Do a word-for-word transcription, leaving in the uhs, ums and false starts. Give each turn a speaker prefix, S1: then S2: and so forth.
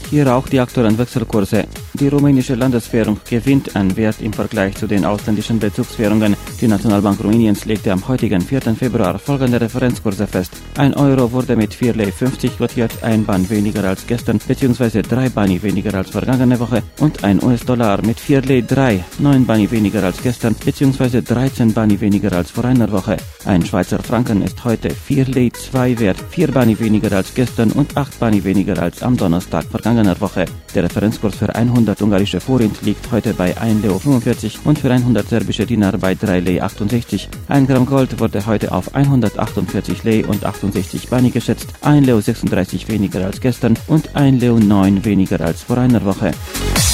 S1: Hier auch die aktuellen Wechselkurse. Die rumänische Landeswährung gewinnt an Wert im Vergleich zu den ausländischen Bezugswährungen. Die Nationalbank Rumäniens legte am heutigen vierten Februar folgende Referenzkurse fest. Ein Euro wurde mit vier Lei fünfzig quotiert, ein Ban weniger als gestern bzw. drei Bani weniger als vergangene Woche und ein U S-Dollar mit vier Lei drei, neun Bani weniger als gestern bzw. dreizehn Bani weniger als vor einer Woche. Ein Schweizer Franken ist heute vier Lei zwei wert, vier Bani weniger als gestern und acht Bani weniger als am Donnerstag vergangener Woche. Der Referenzkurs für hundert ungarische Forint liegt heute bei ein Leu fünfundvierzig und für hundert serbische Dinar bei drei Lei achtundsechzig. Ein Gramm Gold wurde heute auf hundertachtundvierzig Lei und achtundsechzig Bani geschätzt, ein Leu sechsunddreißig weniger als gestern und ein Leu neun weniger als vor einer Woche.